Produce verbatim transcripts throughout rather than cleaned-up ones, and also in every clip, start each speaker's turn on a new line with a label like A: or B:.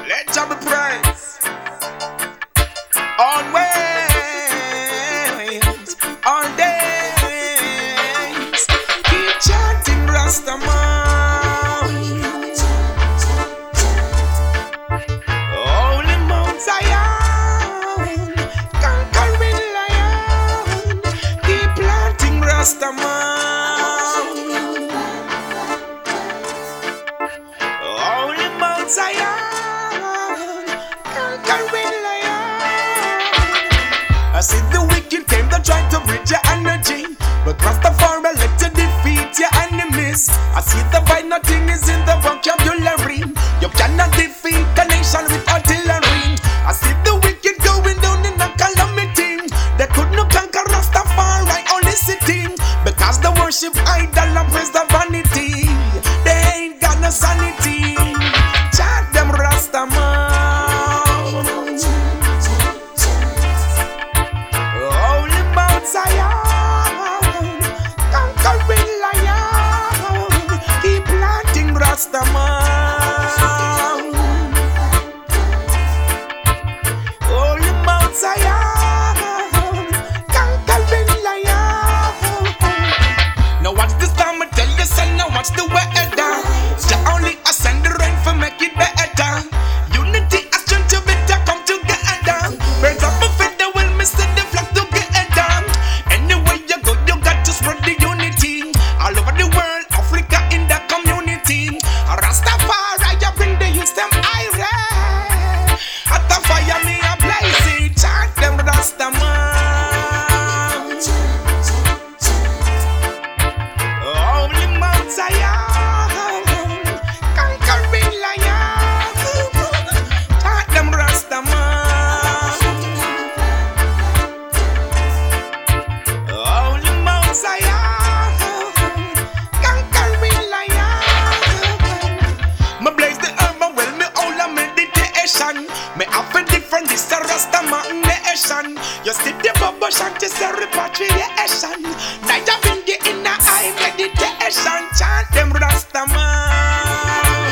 A: Let Jah be praised. Always, all days, keep chanting Rastaman. Holy Mount Zion, conquering lion, keep planting Rastaman. Holy Mount Zion, conquering lion. I see the wicked came to try to bridge your energy, but Rastafari let you defeat your enemies. I see the fight, nothing is in the vocabulary. You cannot defeat a nation with artillery. I see the wicked going down in a calamity. They could not conquer Rastafari, only sitting, because they worship idol and praise the vanity. They ain't got no sanity. Chant them Rastaman. Holy Mount Zion, conquering lion, keep planting Rastaman. Holy Mount Zion, conquering lion. Now watch this time, I tell you, son, now watch the weather. Jah only ascend the rain for make it better. Unity and strength, you better come together. Birds of a feather will miss the flock together. Anywhere you go, you got to spread the unity. All over the world, Africa in the community. Rastafari, you bring the youth them irate. At the fire, me a blaze it. Chant them Rastaman. Holy Mount Zion, conquering lion, chant them Rastaman. Holy Mount Zion, conquering lion. Me blaze the herb and well me all a meditation. Me have a different this a Rastaman nation. You see the bubble chant, you say repatriation. Now you bring it in a high meditation. Chant them Rastaman.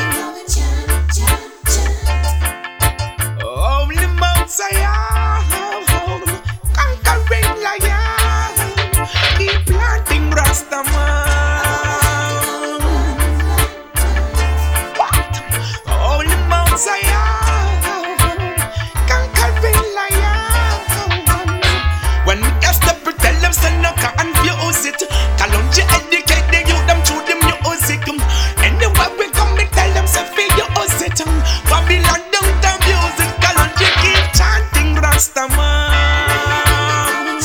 A: Holy Mount Zion, conquering lion, keep planting Rastaman. What? Holy Mount Zion, conquering lion. When me ask them to tell them say no can confuse it. Kalonji educate the youth them through the music. Anywhere we come me tell them say feel you use it. Babylon don't abuse it. Kalonji keep chanting Rastaman.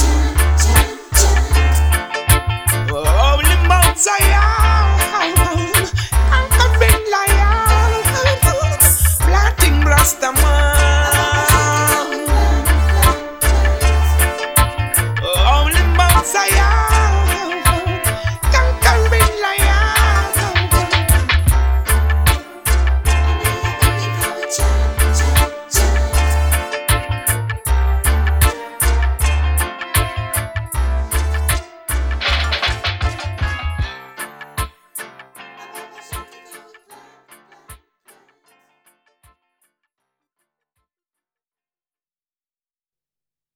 A: Holy Mount Zion, conquering lion, planting Rastaman. Holy Mount Zion.